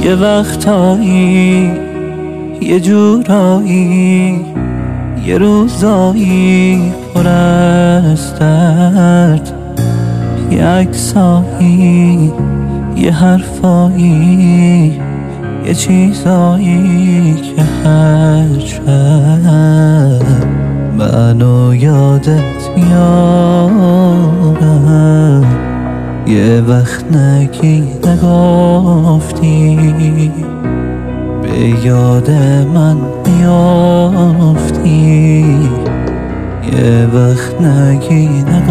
یه وقتایی یه جورایی یه روزایی پر از درد، یه عکسایی یه حرفایی یه چیزایی که هر شب منو یادت میارم. یه وقت نگی نگفتی به یاد من میافتی، یه وقت نگی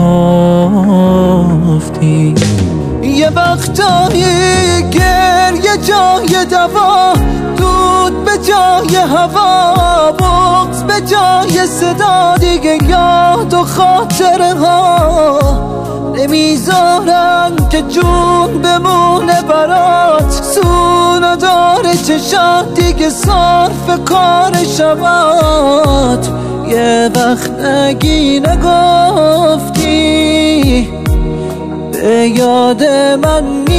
نگفتی. یه وقتایی گریه جای دوا، دود به جای هوا، بغض به جای صدا، دیگه یاد و خاطره ها نمیذارن که جون بمونه برات. سونا داره چشات دیگه صرف کار شبات. یه وقت نگی نگفتی به یاد من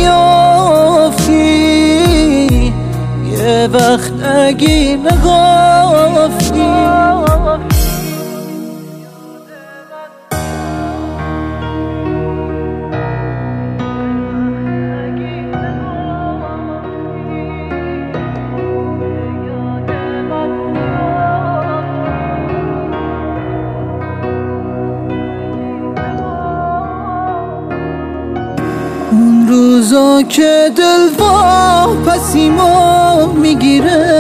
میافتی، یه وقت نگی نگفتی. اون روزا که دل واپسیمو میگیره،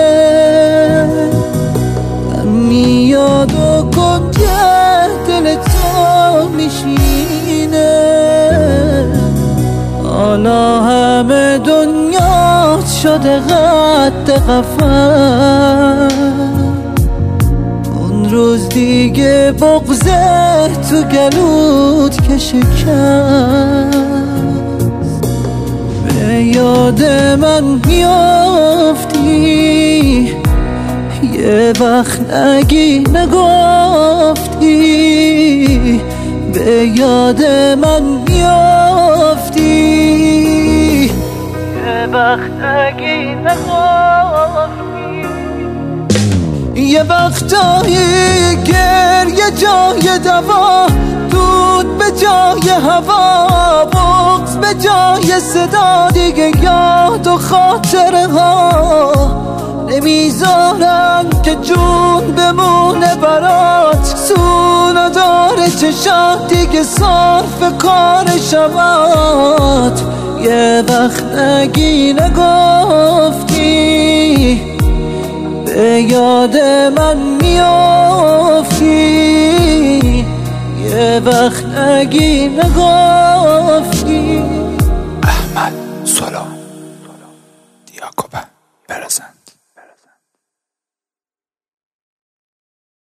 من میاد و کنج دل تو میشینه. حالا همه دنیا شده قد قفس، اون روز دیگه بغضه تو گلوت که شکست. به یاد من میافتی، یه وقت نگی نگفتی به یاد من میافتی، یه وقت نگی نگفتی. یه وقتایی گریه جای دوا، دود به جای هوا، بغض به جای صدا، دیگه یاد و خاطره ها نمیذارن که جون بمونه برات. سونا داره چشات دیگه صرف کار شبات. یه وقت نگی نگفتی به یاد من میافتی، یه وقت نگی نگفتی. احمد سلام دیاکوب.